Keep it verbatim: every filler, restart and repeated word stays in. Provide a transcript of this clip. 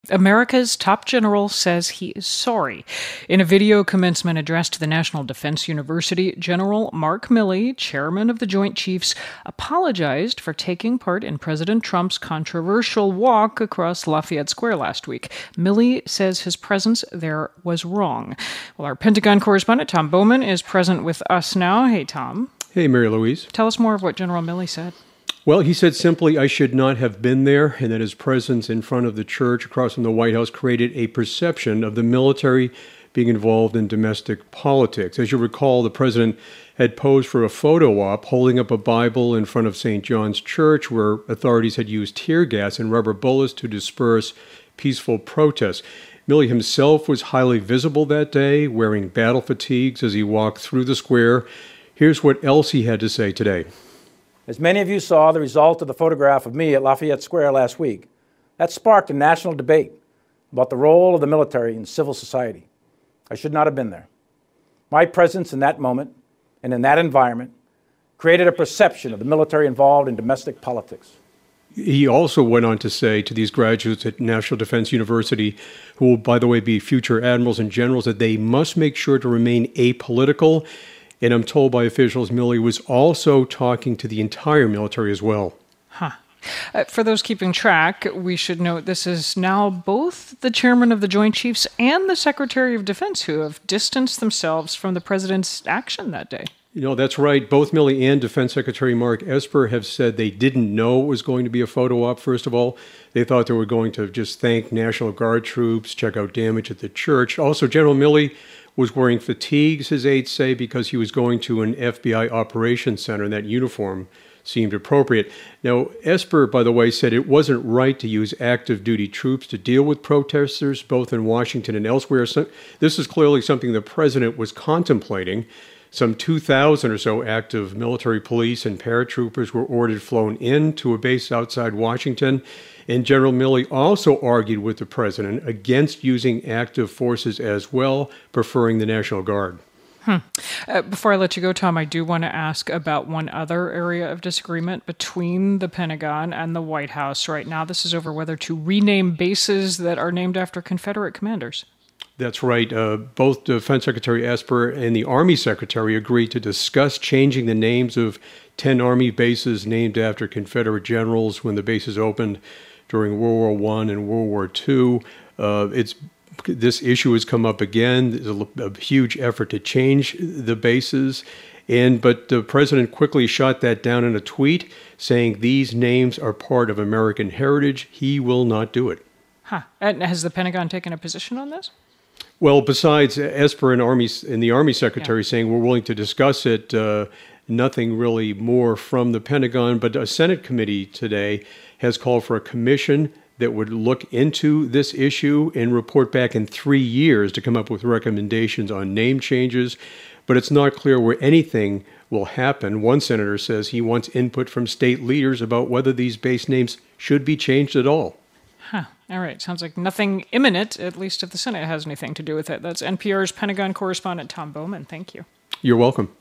America's top general says he is sorry. In a video commencement address to the National Defense University, General Mark Milley, chairman of the Joint Chiefs, apologized for taking part in President Trump's controversial walk across Lafayette Square last week. Milley says his presence there was wrong. Well, our Pentagon correspondent, Tom Bowman, is present with us now. Hey, Tom. Hey, Mary Louise. Tell us more of what General Milley said. Well, he said simply, I should not have been there, and that his presence in front of the church across from the White House created a perception of the military being involved in domestic politics. As you recall, the president had posed for a photo op holding up a Bible in front of Saint John's Church, where authorities had used tear gas and rubber bullets to disperse peaceful protests. Milley himself was highly visible that day, wearing battle fatigues as he walked through the square. Here's what else he had to say today. As many of you saw the result of the photograph of me at Lafayette Square last week, that sparked a national debate about the role of the military in civil society. I should not have been there. My presence in that moment and in that environment created a perception of the military involved in domestic politics. He also went on to say to these graduates at National Defense University, who will, by the way, be future admirals and generals, that they must make sure to remain apolitical. And I'm told by officials Milley was also talking to the entire military as well. Huh. Uh, for those keeping track, we should note this is now both the chairman of the Joint Chiefs and the Secretary of Defense who have distanced themselves from the president's action that day. You know, that's right. Both Milley and Defense Secretary Mark Esper have said they didn't know it was going to be a photo op, first of all. They thought they were going to just thank National Guard troops, check out damage at the church. Also, General Milley was wearing fatigues, his aides say, because he was going to an F B I operations center, and that uniform seemed appropriate. Now, Esper, by the way, said it wasn't right to use active duty troops to deal with protesters, both in Washington and elsewhere. So this is clearly something the president was contemplating. Some two thousand or so active military police and paratroopers were ordered flown in to a base outside Washington. And General Milley also argued with the president against using active forces as well, preferring the National Guard. Hmm. Uh, before I let you go, Tom, I do want to ask about one other area of disagreement between the Pentagon and the White House right now. This is over whether to rename bases that are named after Confederate commanders. That's right. Uh, both Defense Secretary Esper and the Army Secretary agreed to discuss changing the names of ten Army bases named after Confederate generals when the bases opened during World War One and World War Two. Uh, it's this issue has come up again. There's a, a huge effort to change the bases, and but the president quickly shot that down in a tweet, saying these names are part of American heritage. He will not do it. Huh. And has the Pentagon taken a position on this? Well, besides Esper and Army and the Army Secretary yeah. saying we're willing to discuss it, uh, nothing really more from the Pentagon. But a Senate committee today has called for a commission that would look into this issue and report back in three years to come up with recommendations on name changes. But it's not clear where anything will happen. One senator says he wants input from state leaders about whether these base names should be changed at all. Huh. All right. Sounds like nothing imminent, at least if the Senate has anything to do with it. That's N P R's Pentagon correspondent Tom Bowman. Thank you. You're welcome.